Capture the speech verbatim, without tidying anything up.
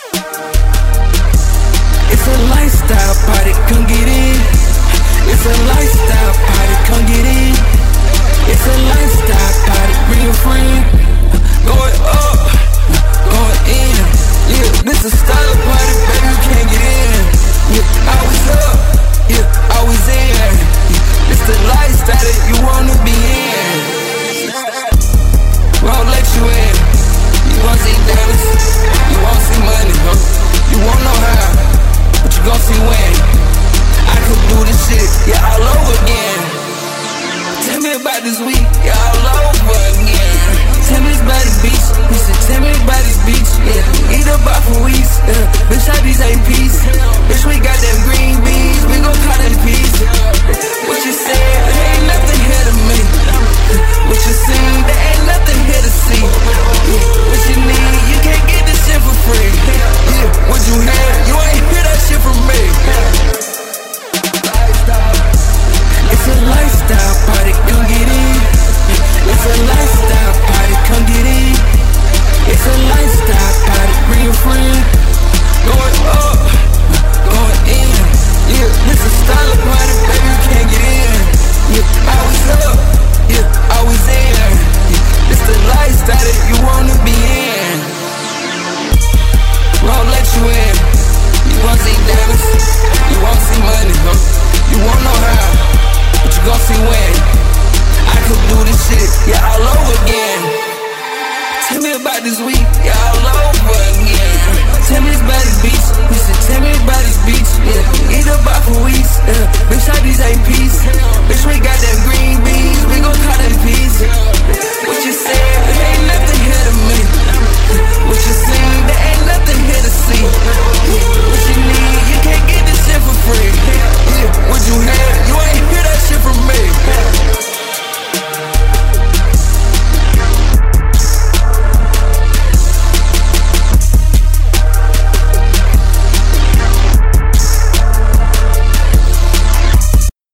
It's a lifestyle party, come get in. It's a lifestyle party, come get in. It's a lifestyle party, bring a friend. Going up, going in. Yeah, this a style party, baby, you can't get in. Yeah, always up, yeah, always in. Yeah, it's the lifestyle that you wanna be in. Won't let you in. You won't see Dallas, you won't see money, huh? You won't know how, but you gon' see when. I could do this shit, yeah, all over again. Tell me about this week, yeah, all over again. Tell me about the beach, he said, tell me about this beach, yeah. Eat up off for weeks, yeah. Bitch, I these ain't peace. Bitch, we got them green beans, we gon' call them peace. What you said, there ain't nothing here to me. What you seen, there ain't nothing here to see. What you need, you can't get this shit for free. Yeah, what you hear, you ain't hear that shit from me. It's a lifestyle party, come get in. It's a lifestyle party, come get in. It's a lifestyle party, bring a friend. Going up, going in. Yeah, this a style party, baby, you can't get in. Yeah, always up, yeah, always in. Yeah, it's the lifestyle that you wanna be in. Won't let you in. You won't see Dallas, you won't see money, huh? You won't know how, but you gon' see when. I could do this shit, yeah, all over again. Tell me about this week, yeah, all over again.